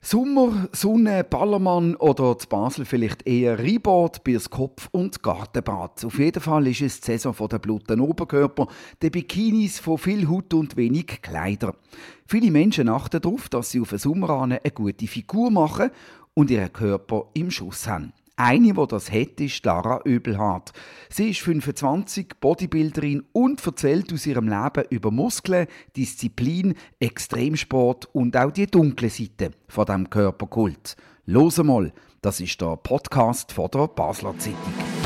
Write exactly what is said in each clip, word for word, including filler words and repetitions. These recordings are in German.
Sommer, Sonne, Ballermann oder zu Basel vielleicht eher Rheinbad, Bierskopf und Gartenbad. Auf jeden Fall ist es die Saison der blutigen Oberkörper, der Bikinis von viel Haut und wenig Kleider. Viele Menschen achten darauf, dass sie auf den Sommer eine gute Figur machen und ihren Körper im Schuss haben. Eine, die das hat, ist Lara Oebelhardt. Sie ist fünfundzwanzig, Bodybuilderin und erzählt aus ihrem Leben über Muskeln, Disziplin, Extremsport und auch die dunkle Seite von diesem Körperkult. Los mal, das ist der Podcast von der Basler Zeitung.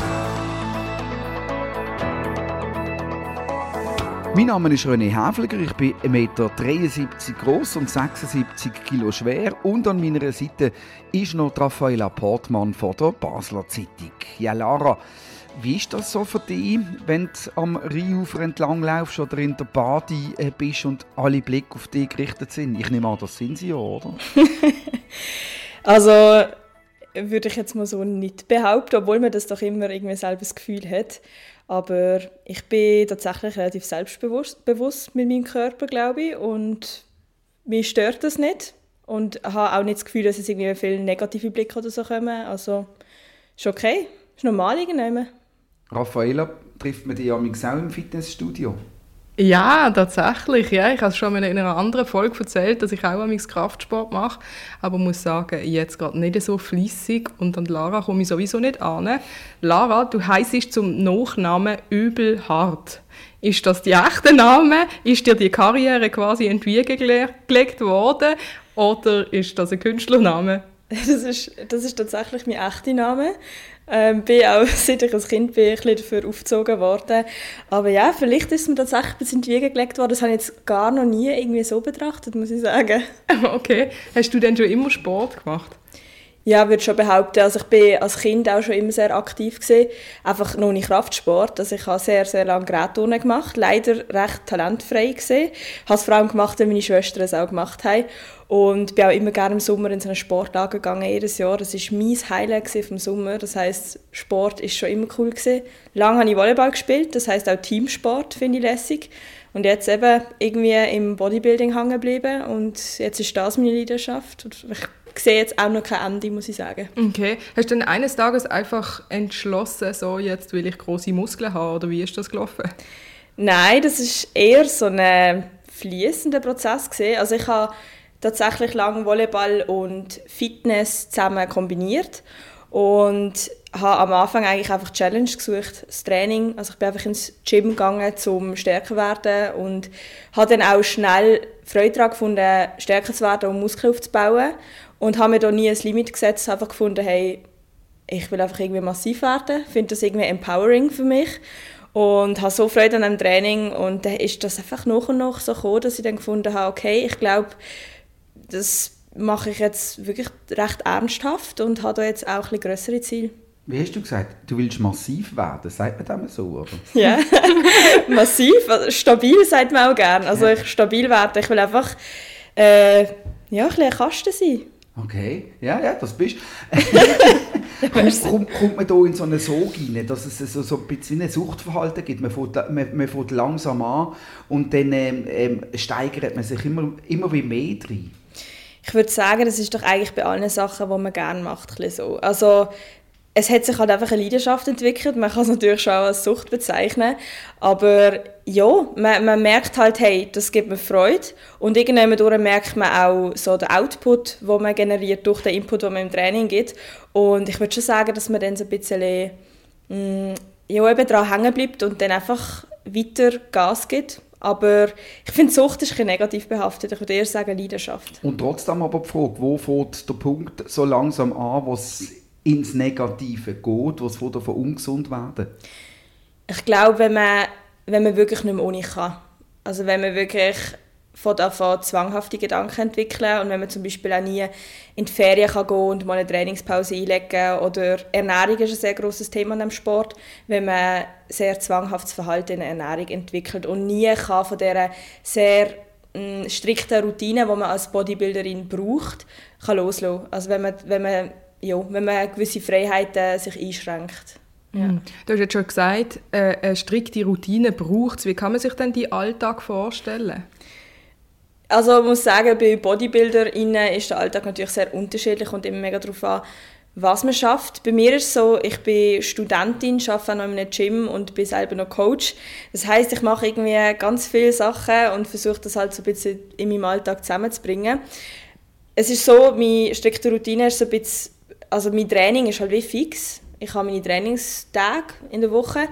Mein Name ist René Häfliger, ich bin eins Komma dreiundsiebzig Meter groß und sechsundsiebzig Kilo schwer und an meiner Seite ist noch Raffaella Portmann von der Basler Zeitung. Ja, Lara, wie ist das so für dich, wenn du am Rheinufer entlang laufst oder in der Badi bist und alle Blicke auf dich gerichtet sind? Ich nehme an, das sind sie ja, oder? Also würde ich jetzt mal so nicht behaupten, obwohl man das doch immer irgendwie selber das Gefühl hat. Aber ich bin tatsächlich relativ selbstbewusst bewusst mit meinem Körper, glaube ich. Und mich stört das nicht. Und ich habe auch nicht das Gefühl, dass es irgendwie viele negative Blicke oder so kommen. Also ist okay, ist normal irgendwie. Raffaella, trifft man dich ja auch im Fitnessstudio? Ja, tatsächlich. Ja. Ich habe schon in einer anderen Folge erzählt, dass ich auch manchmal Kraftsport mache. Aber ich muss sagen, jetzt gerade nicht so fleissig. Und an Lara komme ich sowieso nicht an. Lara, du heissest zum Nachnamen Oebelhardt. Ist das der echte Name? Ist dir die Karriere quasi entgegengelegt worden? Oder ist das ein Künstlername? Das ist, das ist tatsächlich mein echter Name. Ähm, bin auch, seit ich ein Kind bin, ein bisschen dafür aufgezogen worden. Aber ja, vielleicht ist es mir tatsächlich ein bisschen in die Wiege gelegt worden. Das habe ich jetzt gar noch nie irgendwie so betrachtet, muss ich sagen. Okay. Hast du denn schon immer Sport gemacht? Ja, würde schon behaupten. Also ich bin als Kind auch schon immer sehr aktiv gewesen. Einfach noch nicht Kraftsport. Also ich habe sehr, sehr lange Gerätturnen gemacht. Leider recht talentfrei gewesen. Ich habe es vor allem gemacht, weil meine Schwestern es auch gemacht haben. Und bin auch immer gerne im Sommer in so eine Sportanlage gegangen, jedes Jahr. Das war mein Highlight vom Sommer. Das heisst, Sport war schon immer cool gewesen. Lange habe ich Volleyball gespielt. Das heisst, auch Teamsport finde ich lässig. Und jetzt eben irgendwie im Bodybuilding hängen geblieben. Und jetzt ist das meine Leidenschaft. Und ich sehe jetzt auch noch kein Ende, muss ich sagen. Okay. Hast du dann eines Tages einfach entschlossen, so jetzt will ich grosse Muskeln haben, oder wie ist das gelaufen? Nein, das war eher so ein fließender Prozess gewesen. Also ich habe tatsächlich lange Volleyball und Fitness zusammen kombiniert und habe am Anfang eigentlich einfach Challenge gesucht, das Training. Also ich bin einfach ins Gym gegangen, um stärker zu werden und habe dann auch schnell Freude daran gefunden, stärker zu werden und Muskeln aufzubauen. Und habe mir da nie ein Limit gesetzt, einfach gefunden, hey, ich will einfach irgendwie massiv werden. Ich finde das irgendwie empowering für mich. Und habe so Freude an dem Training. Und dann ist das einfach nach und nach so gekommen, dass ich dann gefunden habe, okay, ich glaube, das mache ich jetzt wirklich recht ernsthaft und habe da jetzt auch ein bisschen grössere Ziele. Wie hast du gesagt, du willst massiv werden? Sagt man das so, oder? Ja, massiv. Also stabil sagt man auch gerne. Also ich stabil werden. Ich will einfach äh, ja, ein bisschen ein Kasten sein. Okay, ja, ja, das bist du. kommt, kommt, kommt man da in so einen Sog rein, dass es so, so ein bisschen ein Suchtverhalten gibt? Man fängt, man, man fängt langsam an und dann ähm, steigert man sich immer, immer wie mehr rein. Ich würde sagen, das ist doch eigentlich bei allen Sachen, die man gerne macht, ein bisschen so. Also es hat sich halt einfach eine Leidenschaft entwickelt. Man kann es natürlich schon auch als Sucht bezeichnen. Aber ja, man, man merkt halt, hey, das gibt mir Freude. Und irgendwann durch merkt man auch so den Output, den man generiert durch den Input, den man im Training gibt. Und ich würde schon sagen, dass man dann so ein bisschen mh, ja, eben daran hängen bleibt und dann einfach weiter Gas gibt. Aber ich finde, Sucht ist ein bisschen negativ behaftet. Ich würde eher sagen Leidenschaft. Und trotzdem aber die Frage, wo fängt der Punkt so langsam an, wo es ins Negative geht, was von davon ungesund werden? Ich glaube, wenn man, wenn man wirklich nicht mehr ohne kann. Also wenn man wirklich von davon zwanghafte Gedanken entwickeln und wenn man zum Beispiel auch nie in die Ferien kann gehen und mal eine Trainingspause einlegen oder Ernährung ist ein sehr grosses Thema in dem Sport, wenn man sehr zwanghaftes Verhalten in der Ernährung entwickelt und nie kann von dieser sehr mh, strikten Routine, die man als Bodybuilderin braucht, kann loslassen. Also wenn man, wenn man Ja, wenn man gewisse Freiheiten sich einschränkt. Ja. Du hast jetzt schon gesagt, eine strikte Routine braucht es. Wie kann man sich denn die Alltag vorstellen? Also ich muss sagen, bei BodybuilderInnen ist der Alltag natürlich sehr unterschiedlich, kommt immer mega darauf an, was man schafft. Bei mir ist es so, ich bin Studentin, arbeite auch noch in einem Gym und bin selber noch Coach. Das heisst, ich mache irgendwie ganz viele Sachen und versuche das halt so ein bisschen in meinem Alltag zusammenzubringen. Es ist so, meine strikte Routine ist so ein bisschen, also mein Training ist halt wie fix. Ich habe meine Trainingstage in der Woche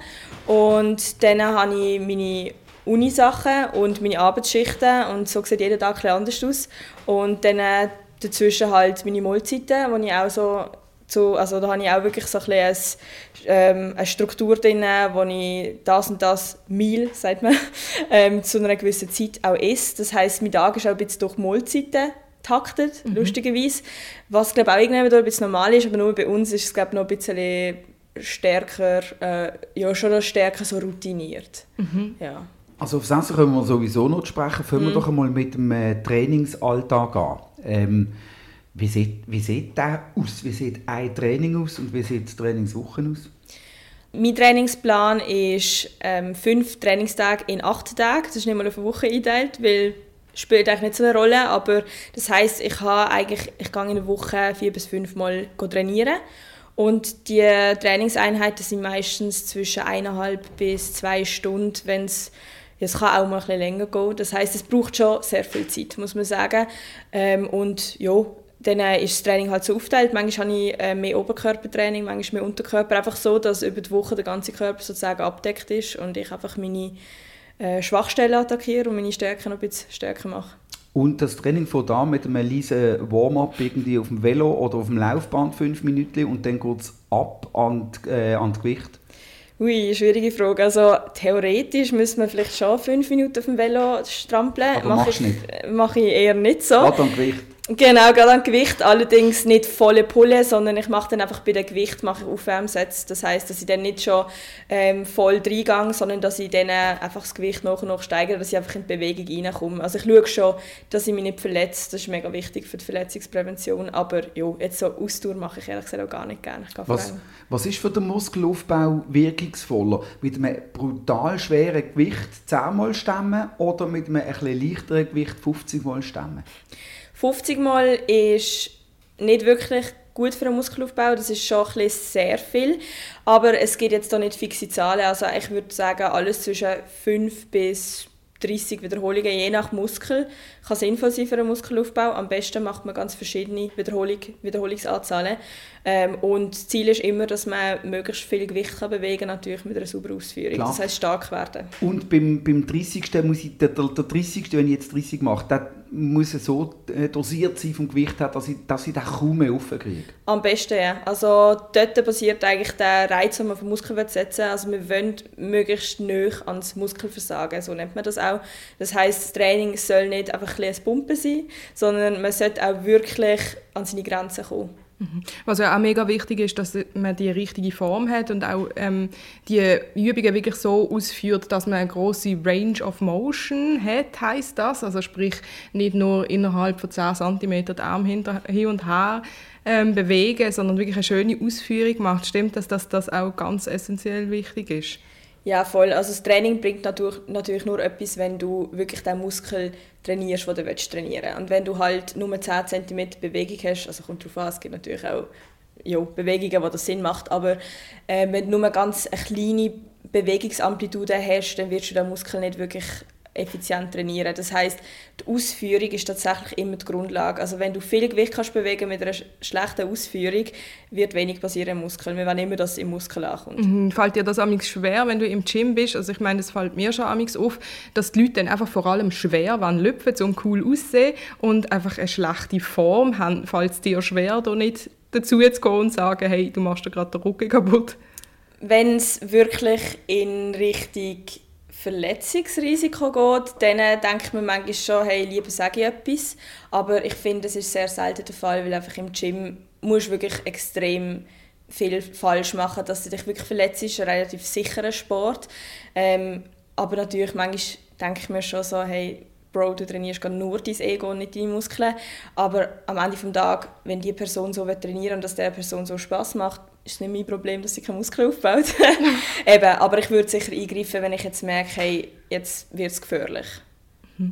und dann habe ich meine Unisachen und meine Arbeitsschichten und so sieht jeder Tag ein bisschen anders aus. Und dann äh, dazwischen halt meine Mahlzeiten, wo ich auch so, so also da habe ich auch wirklich so ein bisschen ähm, eine Struktur drin, wo ich das und das Meal, sagt man, ähm, zu einer gewissen Zeit auch esse. Das heisst, mein Tag ist auch ein bisschen durch Mahlzeiten taktet, mhm. lustigerweise. Was glaube auch irgendwann ein bisschen normal ist, aber nur bei uns ist es glaube noch ein bisschen stärker, äh, ja schon stärker so routiniert. Mhm. Ja. Also auf das können wir sowieso noch sprechen. Fangen wir mm. doch einmal mit dem äh, Trainingsalltag an. Ähm, wie, sieht, wie sieht der aus? Wie sieht ein Training aus und wie sieht die Trainingswoche aus? Mein Trainingsplan ist ähm, fünf Trainingstage in acht Tagen. Das ist nicht mal auf eine Woche eingeteilt, weil es spielt eigentlich nicht so eine Rolle. Aber das heisst, ich, habe eigentlich, ich gehe in der Woche vier bis fünf Mal trainieren. Und die Trainingseinheiten sind meistens zwischen eineinhalb bis zwei Stunden, wenn es Es kann auch mal ein bisschen länger gehen. Das heisst, es braucht schon sehr viel Zeit, muss man sagen. Ähm, und ja, dann äh, ist das Training halt so aufgeteilt. Manchmal habe ich äh, mehr Oberkörpertraining, manchmal mehr Unterkörper. Einfach so, dass über die Woche der ganze Körper sozusagen abdeckt ist und ich einfach meine äh, Schwachstellen attackiere und meine Stärken noch ein bisschen stärker mache. Und das Training fängt an mit einem leisen Warm-up irgendwie auf dem Velo oder auf dem Laufband, fünf Minuten, und dann geht es ab an die, äh, an das Gewicht? Ui, schwierige Frage. Also theoretisch müsste man vielleicht schon fünf Minuten auf dem Velo strampeln. Aber machst du nicht? Mache ich eher nicht so. Gerade am Gewicht? Genau, gerade am Gewicht. Allerdings nicht volle Pulle, sondern ich mache dann einfach bei dem Gewicht mache ich Aufwärmsätze. Das heisst, dass ich dann nicht schon ähm, voll reingehe, sondern dass ich dann einfach das Gewicht nach und nach steigere, dass ich einfach in die Bewegung reinkomme. Also ich schaue schon, dass ich mich nicht verletze. Das ist mega wichtig für die Verletzungsprävention. Aber ja, jetzt so Ausdauer mache ich ehrlich gesagt auch gar nicht gerne. Ich was, was ist für den Muskelaufbau wirkungsvoller? Mit einem brutal schweren Gewicht zehn Mal stemmen oder mit einem etwas leichteren Gewicht fünfzig Mal stemmen? fünfzig Mal ist nicht wirklich gut für den Muskelaufbau, das ist schon ein bisschen sehr viel, aber es gibt jetzt da nicht fixe Zahlen, also ich würde sagen, alles zwischen fünf bis dreißig Wiederholungen, je nach Muskel, kann sinnvoll sein für den Muskelaufbau. Am besten macht man ganz verschiedene Wiederholung, Wiederholungsanzahlen. Ähm, und das Ziel ist immer, dass man möglichst viel Gewicht kann bewegen kann, natürlich mit einer sauberen Ausführung. Klar. Das heisst, stark werden. Und beim, beim dreißigsten muss ich, der, der dreißigsten, wenn ich jetzt dreißig mache, der muss so dosiert sein vom Gewicht her, dass ich, dass ich den kaum mehr raufkriege. Am besten, ja. Also dort basiert eigentlich der Reiz, den man auf den Muskel setzen will. Also wir wollen möglichst nahe ans Muskelversagen, so nennt man das auch. Das heisst, das Training soll nicht einfach ein Pumpen sein, sondern man sollte auch wirklich an seine Grenzen kommen. Was ja auch mega wichtig ist, dass man die richtige Form hat und auch ähm, die Übungen wirklich so ausführt, dass man eine grosse Range of Motion hat, heisst das. Also sprich, nicht nur innerhalb von zehn Zentimeter den Arm hinter, hin und her ähm, bewegen, sondern wirklich eine schöne Ausführung macht. Stimmt das, dass das auch ganz essentiell wichtig ist? Ja, voll. Also das Training bringt natürlich, natürlich nur etwas, wenn du wirklich den Muskel trainierst, den du trainieren willst. Und wenn du halt nur zehn Zentimeter Bewegung hast, also kommt darauf an, es gibt natürlich auch ja, Bewegungen, wo das Sinn macht, aber äh, wenn du nur ganz eine kleine Bewegungsamplitude hast, dann wirst du den Muskel nicht wirklich effizient trainieren. Das heisst, die Ausführung ist tatsächlich immer die Grundlage. Also wenn du viel Gewicht kannst bewegen mit einer schlechten Ausführung, wird wenig passieren im Muskel. Wir wollen immer, dass es im Muskel ankommt. Mhm. Fällt dir das amigs schwer, wenn du im Gym bist? Also ich meine, es fällt mir schon amigs auf, dass die Leute dann einfach vor allem schwer lüpfen, um cool auszusehen und einfach eine schlechte Form haben. Fällt es dir schwer, da nicht dazu zu gehen und zu sagen, hey, du machst dir gerade den Rücken kaputt? Wenn es wirklich in Richtung Verletzungsrisiko geht, dann denkt man manchmal schon, hey, lieber sage ich etwas. Aber ich finde, das ist sehr selten der Fall, weil einfach im Gym musst du wirklich extrem viel falsch machen, dass du dich wirklich verletzt. Es ist ein relativ sicherer Sport. Ähm, aber natürlich, manchmal denke ich mir schon so, hey, Bro, du trainierst nur dein Ego und nicht deine Muskeln. Aber am Ende des Tages, wenn die Person so trainieren will und dass der Person so Spass macht, ist es nicht mein Problem, dass sie keine Muskeln aufbaut. Eben, aber ich würde sicher eingreifen, wenn ich jetzt merke, hey, jetzt wird es gefährlich. Mhm.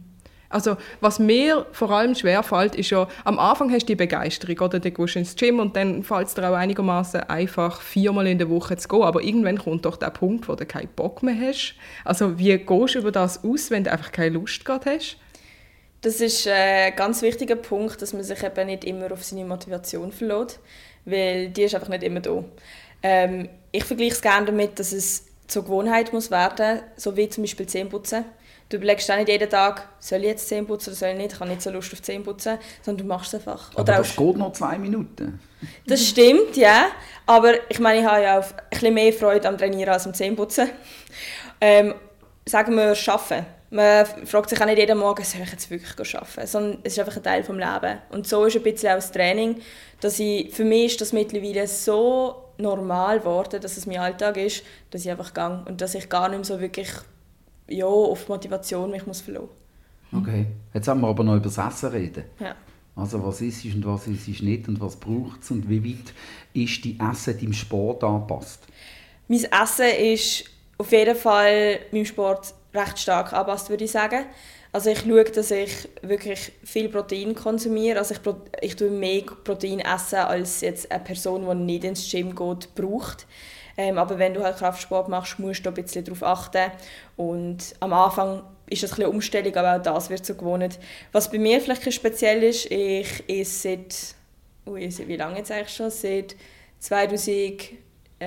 Also, was mir vor allem schwerfällt, ist ja, am Anfang hast du die Begeisterung, oder? Dann gehst du ins Gym und dann fällt es dir auch einigermaßen einfach, viermal in der Woche zu gehen. Aber irgendwann kommt doch der Punkt, wo du keinen Bock mehr hast. Also, wie gehst du über das aus, wenn du einfach keine Lust gerade hast? Das ist ein ganz wichtiger Punkt, dass man sich eben nicht immer auf seine Motivation verlässt, weil die ist einfach nicht immer da. Ähm, ich vergleiche es gerne damit, dass es zur Gewohnheit muss werden, so wie zum Beispiel Zähneputzen. Du überlegst auch nicht jeden Tag, soll ich jetzt Zähne putzen oder soll ich nicht, ich habe nicht so Lust auf Zähne putzen, sondern du machst es einfach. Aber oder das geht noch zwei Minuten. Das stimmt, ja. Aber ich meine, ich habe ja auch ein bisschen mehr Freude am Trainieren als am Zähneputzen. Ähm, sagen wir, arbeiten. Man fragt sich auch nicht jeden Morgen, soll ich jetzt wirklich arbeiten? Sondern es ist einfach ein Teil des Lebens. Und so ist ein bisschen auch das Training, dass ich, für mich ist das mittlerweile so normal geworden, dass es mein Alltag ist, dass ich einfach gehe und dass ich gar nicht mehr so wirklich ja, auf Motivation mich muss verlassen. Okay, jetzt haben wir aber noch über das Essen reden. Ja. Also was ist und was ist nicht und was braucht es und wie weit ist die Essen deinem Sport angepasst? Mein Essen ist auf jeden Fall meinem Sport recht stark angepasst, würde ich sagen. Also ich schaue, dass ich wirklich viel Protein konsumiere. Also ich, ich tue mehr Protein essen, als jetzt eine Person, die nicht ins Gym geht, braucht. Ähm, aber wenn du halt Kraftsport machst, musst du ein bisschen darauf achten. Und am Anfang ist das ein bisschen Umstellung, aber auch das wird so gewohnt. Was bei mir vielleicht speziell ist, ich esse seit, ui, wie lange jetzt eigentlich schon? Seit zweitausendneunzehn,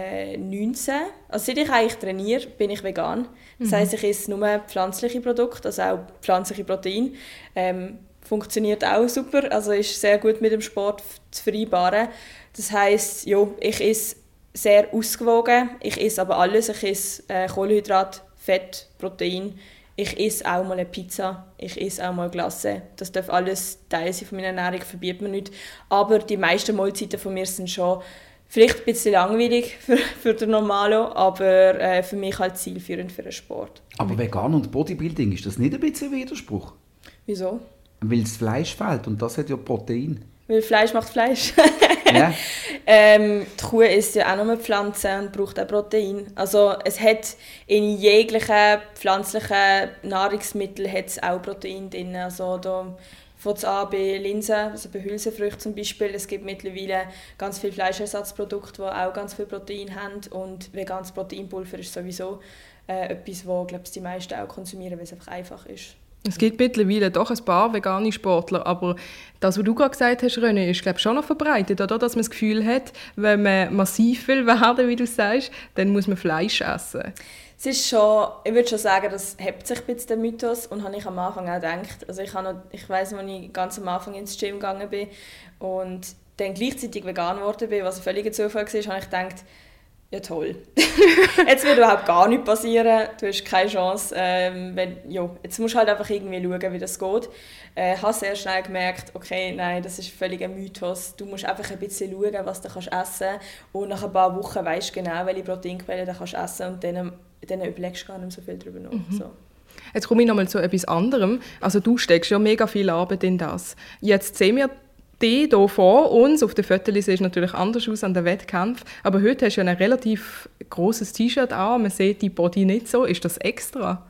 also seit ich eigentlich trainiere, bin ich vegan. Das heisst, ich esse nur pflanzliche Produkte, also auch pflanzliche Proteine. Ähm, funktioniert auch super, also ist sehr gut mit dem Sport zu vereinbaren. Das heisst, ja, ich esse sehr ausgewogen. Ich esse aber alles. Ich esse äh, Kohlenhydrat, Fett, Protein. Ich esse auch mal eine Pizza. Ich esse auch mal Glasse. Das darf alles Teil sein von meiner Ernährung, verbietet man nicht. Aber die meisten Mahlzeiten von mir sind schon vielleicht ein bisschen langweilig für, für den Normalo, aber äh, für mich halt zielführend für den Sport. Aber vegan und Bodybuilding, ist das nicht ein bisschen ein Widerspruch? Wieso? Weil das Fleisch fehlt und das hat ja Protein. Weil Fleisch macht Fleisch. Ja. ähm, die Kuh isst ja auch nur Pflanzen und braucht auch Protein. Also es hat in jeglichen pflanzlichen Nahrungsmitteln hat es auch Protein drin. Also da fängt es an bei Linsen, also bei Hülsenfrüchten zum Beispiel. Es gibt mittlerweile ganz viele Fleischersatzprodukte, die auch ganz viel Protein haben. Und veganes Proteinpulver ist sowieso äh, etwas, das glaub ich, die meisten auch konsumieren, weil es einfach einfach ist. Es gibt mittlerweile doch ein paar vegane Sportler, aber das, was du gerade gesagt hast, René, ist glaube ich, schon noch verbreitet, oder? Dass man das Gefühl hat, wenn man massiv will werden, wie du sagst, dann muss man Fleisch essen. Es ist schon, ich würde schon sagen, das hebt sich ein bisschen der Mythos und habe ich am Anfang auch gedacht. Also ich, habe noch, ich weiss, als ich ganz am Anfang ins Gym gegangen bin und dann gleichzeitig vegan geworden bin, was ein völliger Zufall war, habe ich gedacht, ja toll. Jetzt wird überhaupt gar nichts passieren, du hast keine Chance. Ähm, wenn, ja, jetzt musst du halt einfach irgendwie schauen, wie das geht. Ich äh, habe sehr schnell gemerkt, okay, nein, das ist völlig ein Mythos. Du musst einfach ein bisschen schauen, was du kannst essen kannst. Und nach ein paar Wochen weisst du genau, welche Proteinquellen du kannst essen kannst. Und dann, dann überlegst du gar nicht so viel darüber nach. Mhm. So. Jetzt komme ich noch mal zu etwas anderem. Also du steckst ja mega viel Arbeit in das. Jetzt sehen wir die hier vor uns, auf den Fotos sieht es natürlich anders aus an den Wettkämpfen, aber heute hast du ja ein relativ grosses T-Shirt an, man sieht die Body nicht so. Ist das extra?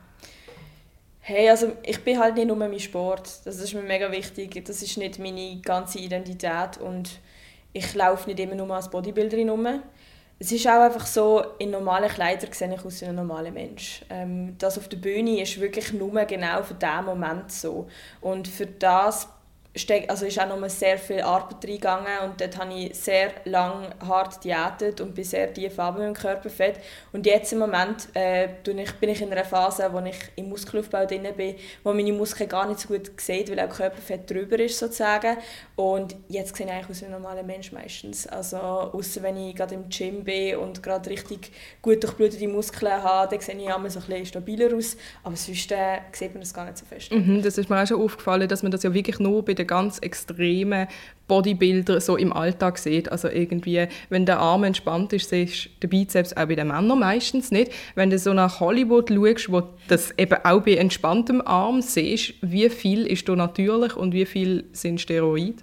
Hey, also ich bin halt nicht nur mein Sport, das ist mir mega wichtig, das ist nicht meine ganze Identität und ich laufe nicht immer nur als Bodybuilderin rum. Es ist auch einfach so, in normalen Kleidern sehe ich aus wie ein normaler Mensch. Ähm, das auf der Bühne ist wirklich nur genau für diesen Moment so und für das also ist auch noch sehr viel Arbeit reingegangen und dort habe ich sehr lange hart diätet und bin sehr tief runter mit dem Körperfett. Und jetzt im Moment äh, bin ich in einer Phase, wo ich im Muskelaufbau drin bin, wo meine Muskeln gar nicht so gut sehen, weil auch Körperfett drüber ist sozusagen. Und jetzt sehe ich eigentlich aus wie ein normaler Mensch meistens. Also ausser wenn ich gerade im Gym bin und gerade richtig gut durchblutete Muskeln habe, dann sehe ich immer so ein bisschen stabiler aus. Aber sonst äh, sieht man das gar nicht so fest. Mhm, das ist mir auch schon aufgefallen, dass man das ja wirklich nur bei den ganz extremen Bodybuilder so im Alltag sieht. Also irgendwie, wenn der Arm entspannt ist, siehst du den Bizeps auch bei den Männern meistens nicht. Wenn du so nach Hollywood schaust, wo du das eben auch bei entspanntem Arm siehst, wie viel ist da natürlich und wie viel sind Steroide?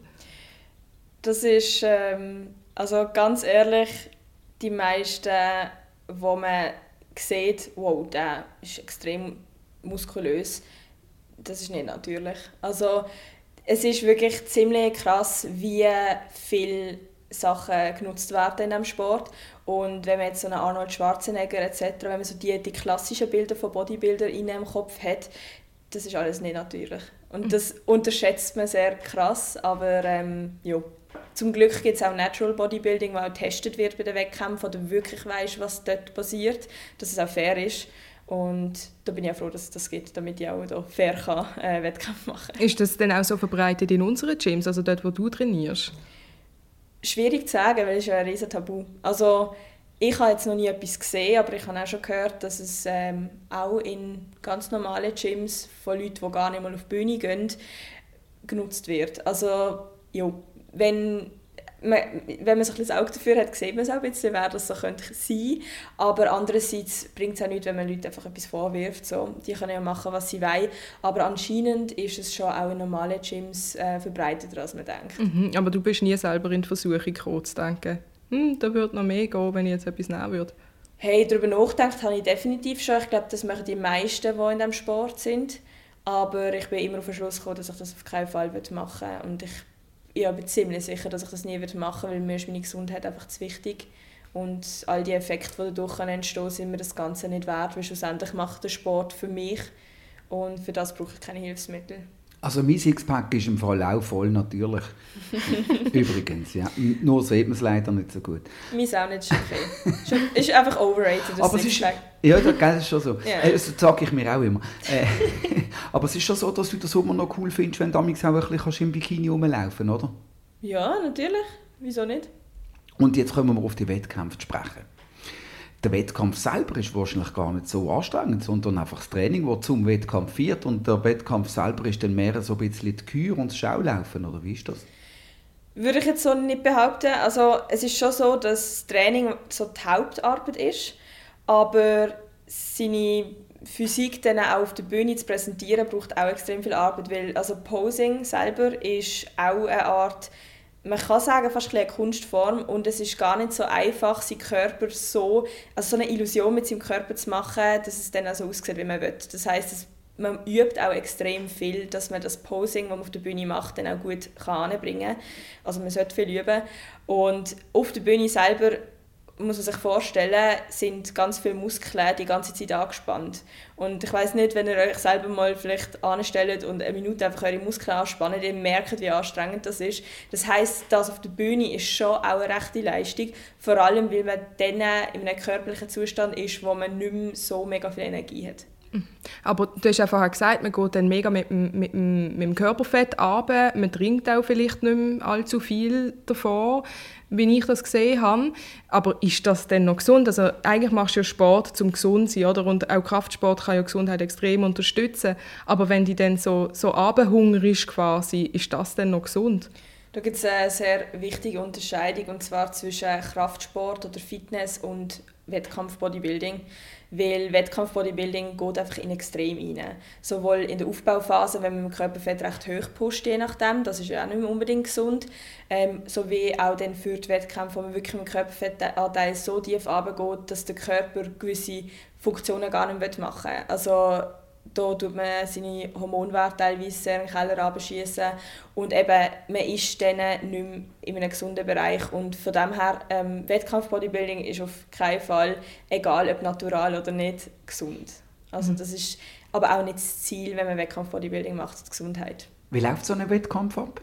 Das ist, ähm, also ganz ehrlich, die meisten, wo man sieht, wow, der ist extrem muskulös, das ist nicht natürlich. Also es ist wirklich ziemlich krass, wie viele Sachen genutzt werden in diesem Sport. Und wenn man jetzt so einen Arnold Schwarzenegger et cetera, wenn man so die, die klassischen Bilder von Bodybuildern in dem Kopf hat, das ist alles nicht natürlich. Und das unterschätzt man sehr krass, aber ähm, ja. Zum Glück gibt es auch Natural Bodybuilding, wo auch getestet wird bei den Wettkämpfen, oder wirklich weiss, was dort passiert, dass es auch fair ist. Und da bin ich auch froh, dass es das gibt, damit ich auch da fair kann, äh, Wettkämpfe machen kann. Ist das denn auch so verbreitet in unseren Gyms, also dort, wo du trainierst? Schwierig zu sagen, weil es ist ja ein riesen Tabu. Also ich habe jetzt noch nie etwas gesehen, aber ich habe auch schon gehört, dass es ähm, auch in ganz normalen Gyms von Leuten, die gar nicht mal auf die Bühne gehen, genutzt wird. Also ja, wenn man, wenn man sich ein Auge dafür hat, sieht man es auch ein bisschen, wer das so könnte sein. Aber andererseits bringt es auch nichts, wenn man Leuten einfach etwas vorwirft. So, die können ja machen, was sie wollen. Aber anscheinend ist es schon auch in normalen Gyms äh, verbreiteter, als man denkt. Mhm, aber du bist nie selber in die Versuchung gekommen, zu denken, hm, da würde noch mehr gehen, wenn ich jetzt etwas nehmen würde? Hey, darüber nachgedacht habe ich definitiv schon. Ich glaube, das machen die meisten, die in diesem Sport sind. Aber ich bin immer auf den Schluss gekommen, dass ich das auf keinen Fall machen will. Und ich ich bin ziemlich sicher, dass ich das nie machen werde, weil mir ist meine Gesundheit einfach zu wichtig. Und all die Effekte, die dadurch entstehen können, sind mir das Ganze nicht wert, weil schlussendlich macht der Sport für mich und für das brauche ich keine Hilfsmittel. Also mein Sixpack ist im Fall auch voll natürlich. Übrigens, ja. Nur sieht man es leider nicht so gut. Meins auch nicht, ist okay. Ist einfach overrated, das aber Sixpack. Es ist, ja, das ist schon so. Ja. Äh, das sage ich mir auch immer. Äh, aber es ist schon so, dass du den Sommer noch cool findest, wenn du auch ein bisschen im Bikini rumlaufen kannst, oder? Ja, natürlich. Wieso nicht? Und jetzt kommen wir auf die Wettkämpfe zu sprechen. Der Wettkampf selber ist wahrscheinlich gar nicht so anstrengend, sondern einfach das Training, das zum Wettkampf führt. Und der Wettkampf selber ist dann mehr so ein bisschen die Kür und das Schaulaufen, oder wie ist das? Würde ich jetzt so nicht behaupten. Also es ist schon so, dass das Training so die Hauptarbeit ist, aber seine Physik dann auch auf der Bühne zu präsentieren, braucht auch extrem viel Arbeit, weil also Posing selber ist auch eine Art, man kann sagen, fast eine Kunstform, und es ist gar nicht so einfach, seinen Körper so, also so eine Illusion mit seinem Körper zu machen, dass es dann auch so aussieht, wie man will. Das heisst, man übt auch extrem viel, dass man das Posing, das man auf der Bühne macht, dann auch gut anbringen kann. Also man sollte viel üben. Und auf der Bühne selber, muss man sich vorstellen, sind ganz viele Muskeln die ganze Zeit angespannt. Und ich weiss nicht, wenn ihr euch selber mal vielleicht anstellt und eine Minute einfach eure Muskeln anspannt, ihr merkt, wie anstrengend das ist. Das heisst, das auf der Bühne ist schon auch eine rechte Leistung, vor allem, weil man dann in einem körperlichen Zustand ist, wo man nicht mehr so mega viel Energie hat. Aber du hast ja vorher gesagt, man geht dann mega mit, mit, mit, mit dem Körperfett runter, man trinkt auch vielleicht nicht mehr allzu viel davon, wie ich das gesehen habe. Aber ist das denn noch gesund? Also eigentlich machst du ja Sport, um gesund zu sein, oder? Und auch Kraftsport kann ja Gesundheit extrem unterstützen. Aber wenn die dann so, so runterhungerst quasi, ist das denn noch gesund? Da gibt es eine sehr wichtige Unterscheidung, und zwar zwischen Kraftsport oder Fitness und Wettkampf-Bodybuilding. Weil Wettkampf-Bodybuilding geht einfach in Extrem rein. Sowohl in der Aufbauphase, wenn man mit dem Körperfett recht hoch pusht, je nachdem, das ist ja auch nicht mehr unbedingt gesund, ähm, sowie auch dann für die Wettkämpfe, wo man wirklich mit dem Körperfettanteil so tief runtergeht, dass der Körper gewisse Funktionen gar nicht machen will. Also da tut man seine Hormonwerte teilweise sehr in den Keller runterschiessen. Und eben, man ist dann nicht mehr in einem gesunden Bereich. Und von dem her, ähm, Wettkampf-Bodybuilding ist auf keinen Fall, egal ob natural oder nicht, gesund. Also das ist aber auch nicht das Ziel, wenn man Wettkampf-Bodybuilding macht, die Gesundheit. Wie läuft so ein Wettkampf ab?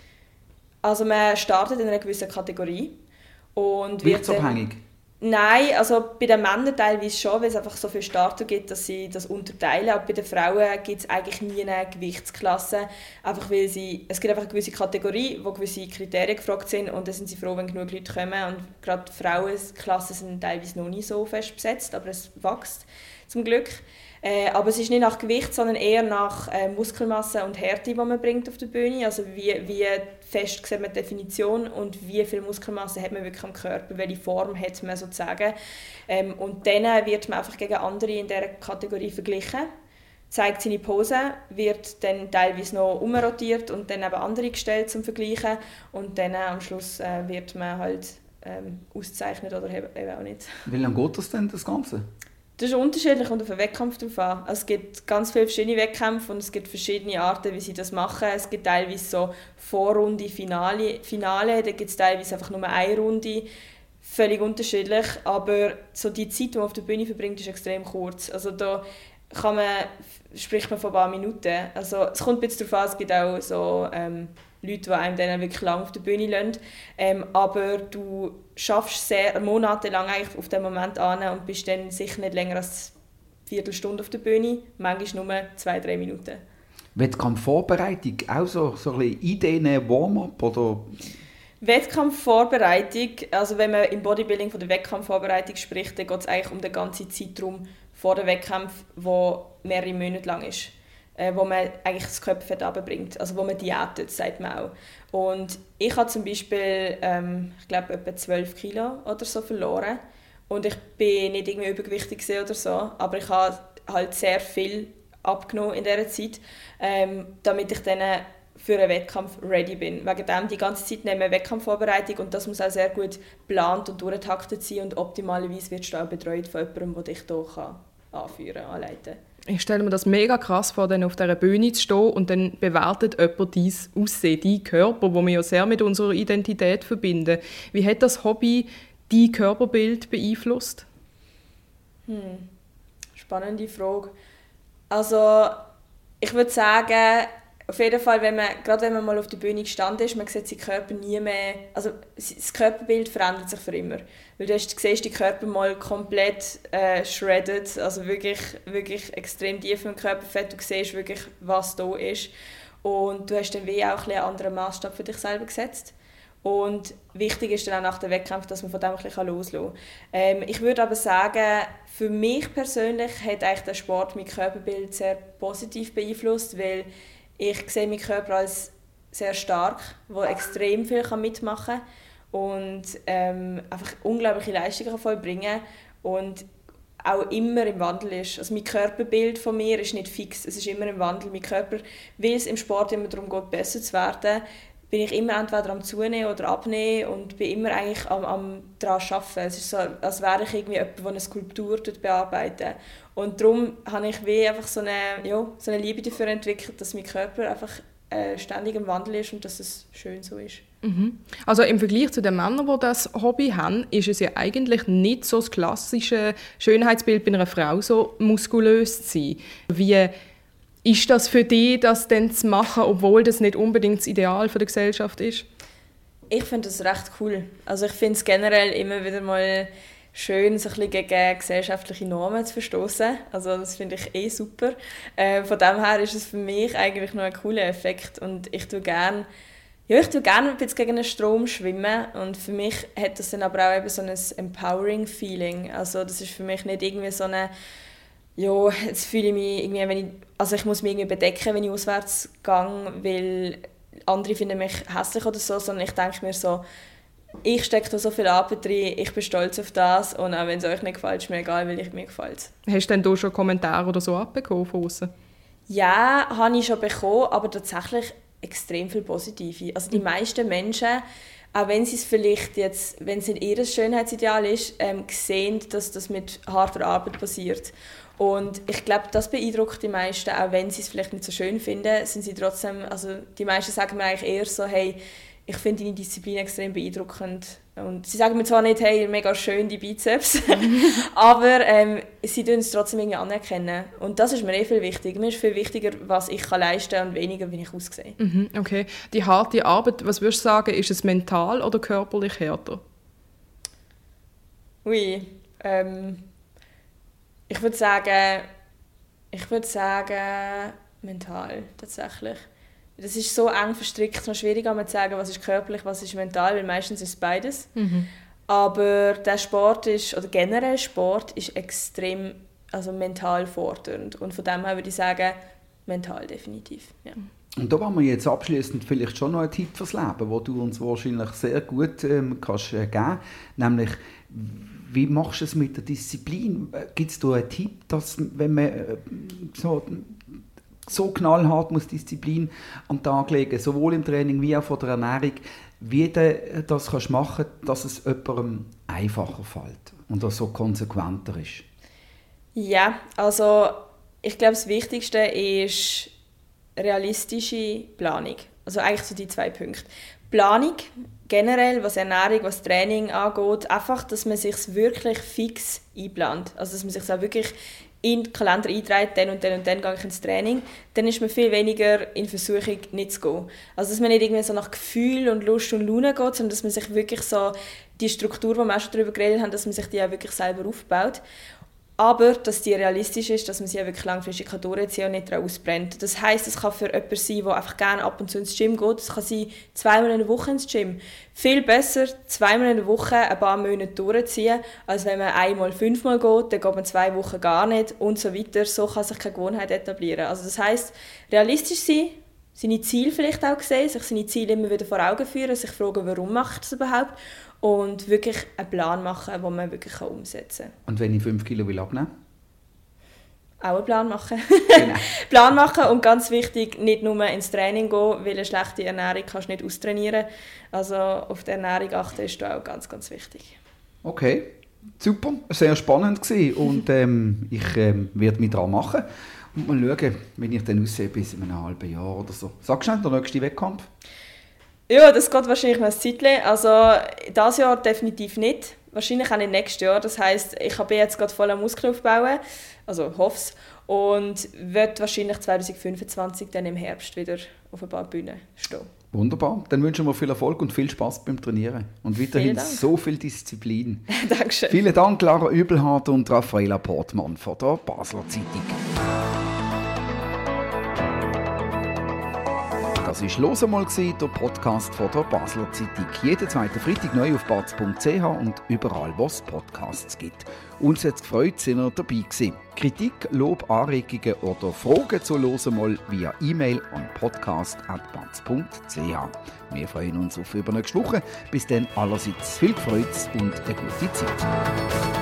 Also man startet in einer gewissen Kategorie. Und wird Gewichtsabhängig? Nein, also bei den Männern teilweise schon, weil es einfach so viele Starter gibt, dass sie das unterteilen. Aber bei den Frauen gibt es eigentlich nie eine Gewichtsklasse. Einfach weil sie, es gibt einfach eine gewisse Kategorie, wo gewisse Kriterien gefragt sind, und dann sind sie froh, wenn genug Leute kommen. Und gerade die Frauenklassen sind teilweise noch nicht so fest besetzt, aber es wächst zum Glück. Äh, aber es ist nicht nach Gewicht, sondern eher nach äh, Muskelmasse und Härte, die man bringt auf der Bühne. Also wie, wie fest sieht man die Definition und wie viel Muskelmasse hat man wirklich am Körper, welche Form hat man sozusagen. Ähm, und dann wird man einfach gegen andere in dieser Kategorie verglichen, zeigt seine Pose, wird dann teilweise noch umrotiert und dann eben andere gestellt zum Vergleichen, und dann äh, am Schluss äh, wird man halt ähm, ausgezeichnet oder eben auch nicht. Wie lange geht das denn, das Ganze? Das ist unterschiedlich und auf den Wettkampf drauf an. Also es gibt ganz viele verschiedene Wettkämpfe und es gibt verschiedene Arten, wie sie das machen. Es gibt teilweise so Vorrunde, Finale, Finale. Da gibt es teilweise einfach nur eine Runde. Völlig unterschiedlich, aber so die Zeit, die man auf der Bühne verbringt, ist extrem kurz. Also da kann man, spricht man von ein paar Minuten. Also es kommt ein bisschen darauf an, es gibt auch so ähm, Leute, die einem dann wirklich lange auf der Bühne lassen. Ähm, aber du schaffst sehr monatelang eigentlich auf den Moment an und bist dann sicher nicht länger als eine Viertelstunde auf der Bühne, manchmal nur zwei, drei Minuten. Wettkampfvorbereitung, auch so, so ein bisschen Ideen, Warm-up oder? Wettkampfvorbereitung, also wenn man im Bodybuilding von der Wettkampfvorbereitung spricht, dann geht es eigentlich um den ganzen Zeitraum vor dem Wettkampf, der mehrere Monate lang ist, äh, wo man eigentlich das Körperfett runterbringt, also wo man diätet, sagt man auch. Und ich habe zum Beispiel, ähm, ich glaube, etwa zwölf Kilo oder so verloren und ich bin nicht irgendwie übergewichtig oder so, aber ich habe halt sehr viel abgenommen in dieser Zeit, ähm, damit ich dann für einen Wettkampf ready bin. Wegen dem die ganze Zeit nehmen wir Wettkampfvorbereitung und das muss auch sehr gut geplant und durchgetaktet sein und optimalerweise wirst du auch betreut von jemandem, der dich hier kann anführen, anleiten. Ich stelle mir das mega krass vor, dann auf dieser Bühne zu stehen und dann bewertet jemand dein Aussehen, deinen Körper, den wir ja sehr mit unserer Identität verbinden. Wie hat das Hobby dein Körperbild beeinflusst? Hm. Spannende Frage. Also ich würde sagen, auf jeden Fall, wenn man, gerade wenn man mal auf der Bühne gestanden ist, man sieht seinen Körper nie mehr, also das Körperbild verändert sich für immer. Weil du, hast, du siehst den Körper mal komplett äh, shredded, also wirklich, wirklich extrem tief im Körperfett, du siehst wirklich, was da ist. Und du hast dann wie auch ein einen anderen Maßstab für dich selber gesetzt. Und wichtig ist dann auch nach dem Wettkampf, dass man von dem ein bisschen loslassen kann. Ähm, ich würde aber sagen, für mich persönlich hat eigentlich der Sport mein Körperbild sehr positiv beeinflusst, weil ich sehe meinen Körper als sehr stark, der extrem viel mitmachen kann und ähm, einfach unglaubliche Leistungen vollbringen kann und auch immer im Wandel ist. Also mein Körperbild von mir ist nicht fix, es ist immer im Wandel. Mein Körper, weil es im Sport immer darum geht, besser zu werden, bin ich immer entweder am Zunehmen oder abnehmen und bin immer eigentlich am, am daran arbeiten. Es ist so, als wäre ich irgendwie jemand, der eine Skulptur bearbeitet. Und darum habe ich wie einfach so eine, ja, so eine Liebe dafür entwickelt, dass mein Körper einfach äh, ständig im Wandel ist und dass es schön so ist. Mhm. Also im Vergleich zu den Männern, die das Hobby haben, ist es ja eigentlich nicht so das klassische Schönheitsbild bei einer Frau, so muskulös zu sein. Wie ist das für dich, das dann zu machen, obwohl das nicht unbedingt das Ideal für die Gesellschaft ist? Ich finde das recht cool. Also ich finde es generell immer wieder mal schön, so ein bisschen gegen gesellschaftliche Normen zu verstoßen. Also das finde ich eh super. Äh, von dem her ist es für mich eigentlich noch ein cooler Effekt und ich tue gerne ja, ich tue gerne ein bisschen gegen den Strom schwimmen und für mich hat das dann aber auch eben so ein empowering Feeling. Also das ist für mich nicht irgendwie so eine ja, jetzt fühle ich mich irgendwie, wenn ich, also ich muss mich irgendwie bedecken, wenn ich auswärts gehe, weil andere finden mich hässlich oder so, sondern ich denke mir so, ich stecke da so viel Arbeit drin, ich bin stolz auf das und auch wenn es euch nicht gefällt, ist mir egal, weil ich mir gefällt. Hast du denn da schon Kommentare oder so abbekommen von aussen? Ja, habe ich schon bekommen, aber tatsächlich extrem viel Positive. Also die meisten Menschen, auch wenn sie es vielleicht jetzt, wenn es nicht ihr Schönheitsideal ist, ähm, sehen, dass das mit harter Arbeit passiert. Und ich glaube, das beeindruckt die meisten, auch wenn sie es vielleicht nicht so schön finden, sind sie trotzdem, also die meisten sagen mir eigentlich eher so, hey, ich finde deine Disziplin extrem beeindruckend. Und sie sagen mir zwar nicht, hey, mega schön die Bizeps, aber ähm, sie tun es trotzdem irgendwie anerkennen. Und das ist mir eh viel wichtig. Mir ist viel wichtiger, was ich kann leisten kann und weniger, wie ich aussehe. Mhm, okay. Die harte Arbeit, was würdest du sagen, ist es mental oder körperlich härter? Ui, ähm, ich würde sagen, ich würde sagen, mental tatsächlich. Das ist so eng verstrickt, noch schwierig zu sagen, was ist körperlich, was ist mental, weil meistens ist es beides. Mhm. Aber der Sport ist, oder generell Sport ist extrem also mental fordernd. Und von dem her würde ich sagen, mental definitiv. Ja. Und da wollen wir jetzt abschließend vielleicht schon noch einen Tipp fürs Leben, den du uns wahrscheinlich sehr gut ähm, kannst äh, geben. Nämlich, wie machst du es mit der Disziplin? Gibt es da einen Tipp, dass wenn man äh, so... so knallhart muss Disziplin am Tag legen, sowohl im Training wie auch von der Ernährung, wie du das kannst machen, dass es jemandem einfacher fällt und das so konsequenter ist? Ja, also ich glaube, das Wichtigste ist realistische Planung. Also eigentlich so die zwei Punkte. Planung generell, was Ernährung, was Training angeht, einfach, dass man sich wirklich fix einplant. Also dass man sich auch wirklich in den Kalender einträgt, dann und dann und dann gehe ich ins Training, dann ist man viel weniger in Versuchung, nicht zu gehen. Also dass man nicht irgendwie so nach Gefühl und Lust und Laune geht, sondern dass man sich wirklich so die Struktur, die wir auch schon darüber geredet haben, dass man sich die auch wirklich selber aufbaut. Aber dass die realistisch ist, dass man sie auch wirklich langfristig durchziehen kann und nicht daran ausbrennt. Das heisst, es kann für jemanden sein, der einfach gerne ab und zu ins Gym geht. Es kann sein, zweimal in der Woche ins Gym. Viel besser, zweimal in der Woche ein paar Monate durchziehen, als wenn man einmal, fünfmal geht, dann geht man zwei Wochen gar nicht und so weiter. So kann sich keine Gewohnheit etablieren. Also das heisst, realistisch sein, seine Ziele vielleicht auch sehen, sich seine Ziele immer wieder vor Augen führen, sich fragen, warum mache ich das überhaupt und wirklich einen Plan machen, den man wirklich umsetzen kann. Und wenn ich fünf Kilo will abnehmen? Auch einen Plan machen. Genau. Plan machen und ganz wichtig, nicht nur ins Training gehen, weil eine schlechte Ernährung kannst du nicht austrainieren. Also auf die Ernährung achten ist da auch ganz, ganz wichtig. Okay, super, sehr spannend gewesen. Und ähm, ich ähm, werde mich daran machen und mal schauen, wenn ich dann aussehe bis in einem halben Jahr oder so. Sagst du der nächste Wettkampf? Ja, das geht wahrscheinlich noch ein Zeitchen. Also dieses Jahr definitiv nicht. Wahrscheinlich auch nicht nächstes Jahr. Das heisst, ich bin jetzt gerade voll am Muskel aufbauen, also hoffe es. Und werde wahrscheinlich zwanzig fünfundzwanzig dann im Herbst wieder auf ein paar Bühnen stehen. Wunderbar. Dann wünschen wir viel Erfolg und viel Spaß beim Trainieren. Und weiterhin so viel Disziplin. Dankeschön. Vielen Dank, Lara Übelhardt und Raffaella Portmann von der Basler Zeitung. Das war «Los einmal», der Podcast von der Basler Zeitung. Jeden zweiten Freitag neu auf batz punkt c h und überall, wo es Podcasts gibt. Uns hat es gefreut, sind ihr dabei gewesen. Kritik, Lob, Anregungen oder Fragen zu «Los einmal» via E-Mail an podcast at batz punkt c h. Wir freuen uns auf übernächste Woche. Bis dann allerseits viel Freude und eine gute Zeit.